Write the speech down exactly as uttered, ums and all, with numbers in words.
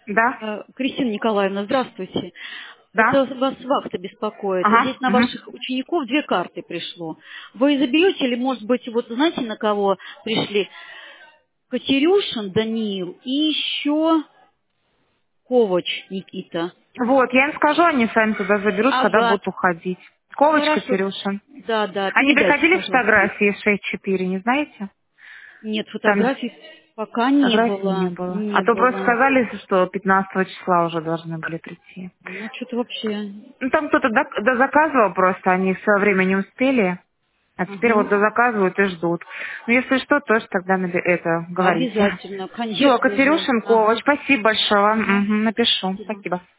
Да, Э, Кристина Николаевна, здравствуйте. да. Это вас вахта беспокоит. Ага. Здесь на Мгм. ваших учеников две карты пришло. Вы заберете или, может быть, вот знаете, на кого пришли? Катерюшин Даниил и еще Ковач Никита. Вот, я им скажу, они сами туда заберут, когда Ага, будут уходить. Ковочка, хорошо. Кирюша. Да, да, Они передайте, приходили пожалуйста. фотографии шесть четыре, не знаете? Нет, Там фотографий пока не фотографий не было. было. А Не то просто было. сказали, что пятнадцатого числа уже должны были прийти. Ну, что-то вообще. Ну, там кто-то до- дозаказывал просто, они в свое время не успели. А теперь вот Ага. дозаказывают и ждут. Ну, если что, тоже тогда наби- это говорите. Обязательно, Все, конечно же. Катерюшин, Ага. Ковач, спасибо большое вам. Ага. Мгм, напишу. Спасибо. Спасибо.